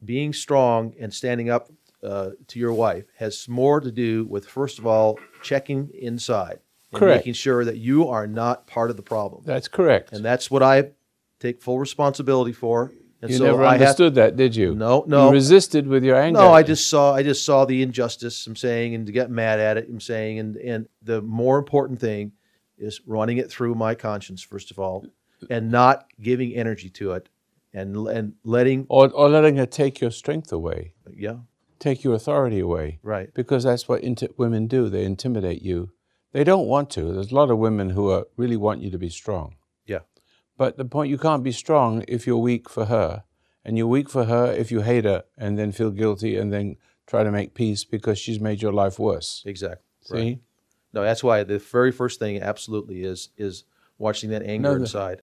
being strong and standing up to your wife has more to do with, first of all, checking inside and Correct. making sure that you are not part of the problem. That's correct. And that's what I take full responsibility for. And You so never understood that, did you? No. You resisted with your anger. No, I just saw the injustice, I'm saying, and to get mad at it, I'm saying, and the more important thing is running it through my conscience, first of all, and not giving energy to it, and letting Or letting her take your strength away, yeah, take your authority away. right, Because that's what women do. They intimidate you. They don't want to. There's a lot of women who really want you to be strong. yeah, But the point, you can't be strong if you're weak for her. And you're weak for her if you hate her and then feel guilty and then try to make peace because she's made your life worse. exactly. See? Right. No, that's why the very first thing absolutely is watching that anger inside.